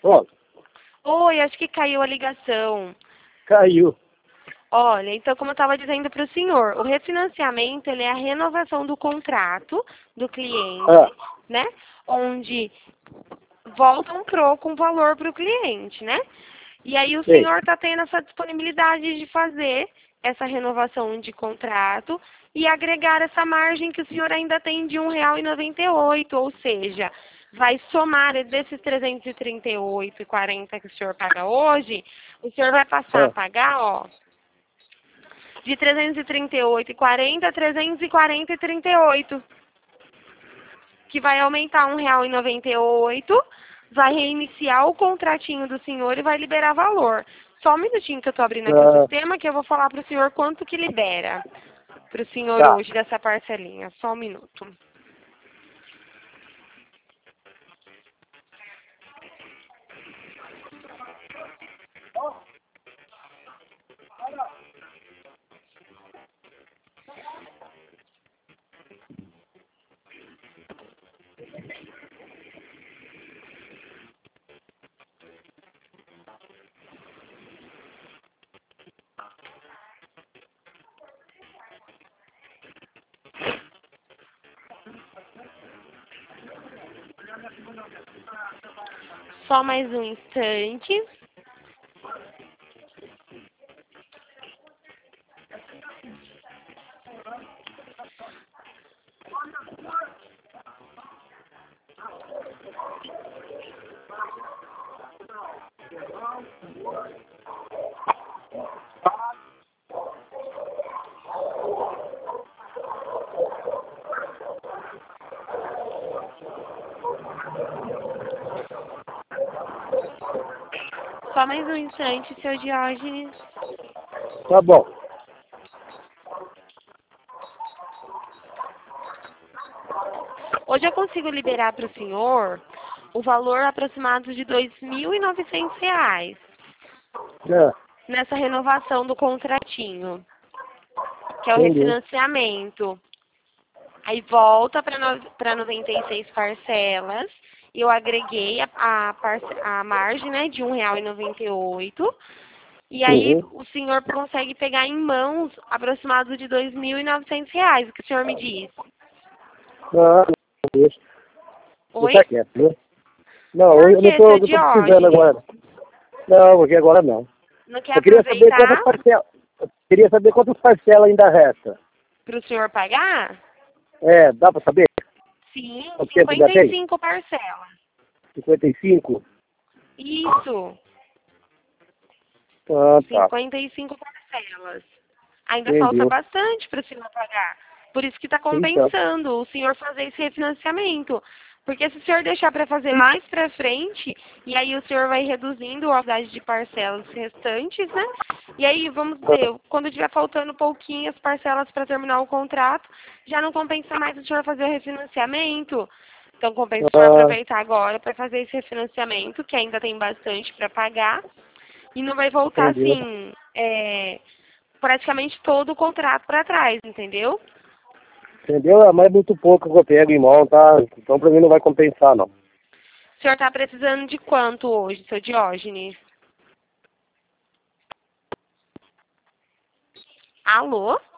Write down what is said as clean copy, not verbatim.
Ó, Oi, acho que caiu a ligação. caiu. Olha, então como eu estava dizendo para o senhor, o refinanciamento ele é a renovação do contrato do cliente, Ah, né? Onde volta um pro com valor para o cliente, né? E aí o sei. senhor está tendo essa disponibilidade de fazer essa renovação de contrato e agregar essa margem que o senhor ainda tem de R$ 1,98, ou seja, vai somar desses 338,40 que o senhor paga hoje, o senhor vai passar a Ah, pagar, ó, de 338,40 a 340,38, que vai aumentar R$ 1,98, vai reiniciar o contratinho do senhor e vai liberar valor. Só um minutinho que eu estou abrindo aqui o ah, sistema, que eu vou falar para o senhor quanto que libera para o senhor tá. hoje dessa parcelinha. Só um minuto. Só mais um instante. Só mais um instante, seu Diógenes. Tá bom. Hoje eu consigo liberar para o senhor o valor aproximado de R$ 2.900 Ah, nessa renovação do contratinho, que é o entendi. refinanciamento. Aí volta para 96 parcelas. E eu agreguei a margem, né, de R$ 1,98. E aí Uhum. o senhor consegue pegar em mãos aproximado de R$ 2.900, o que o senhor me diz. Ah, deixa. Oi? Deixa quieto, né? Não, Por eu não que, tô, seu não tô precisando Diógenes? agora. Não, porque agora não. Não quer Eu queria saber quantas aproveitar parcelas. Eu queria saber quantas parcelas ainda resta. para o senhor pagar? É, dá pra saber? Sim, Quanto tempo ainda cinquenta e tem? cinco parcelas. 55? Isso, Ah, tá. 55 parcelas. Ainda falta Entendeu. bastante para o senhor pagar. Por isso que está Então. compensando o senhor fazer esse refinanciamento. Porque se o senhor deixar para fazer mais para frente, e aí o senhor vai reduzindo a quantidade de parcelas restantes, né? E aí, vamos dizer, quando estiver faltando pouquinhas parcelas para terminar o contrato, já não compensa mais o senhor fazer o refinanciamento. Então, compensa o senhor Ah, aproveitar agora para fazer esse refinanciamento, que ainda tem bastante para pagar. E não vai voltar, entendeu. assim, praticamente todo o contrato para trás, entendeu? Entendeu? Mas é muito pouco que eu pego em mão, tá? Então pra mim não vai compensar, não. O senhor está precisando de quanto hoje, seu Diógenes? Alô?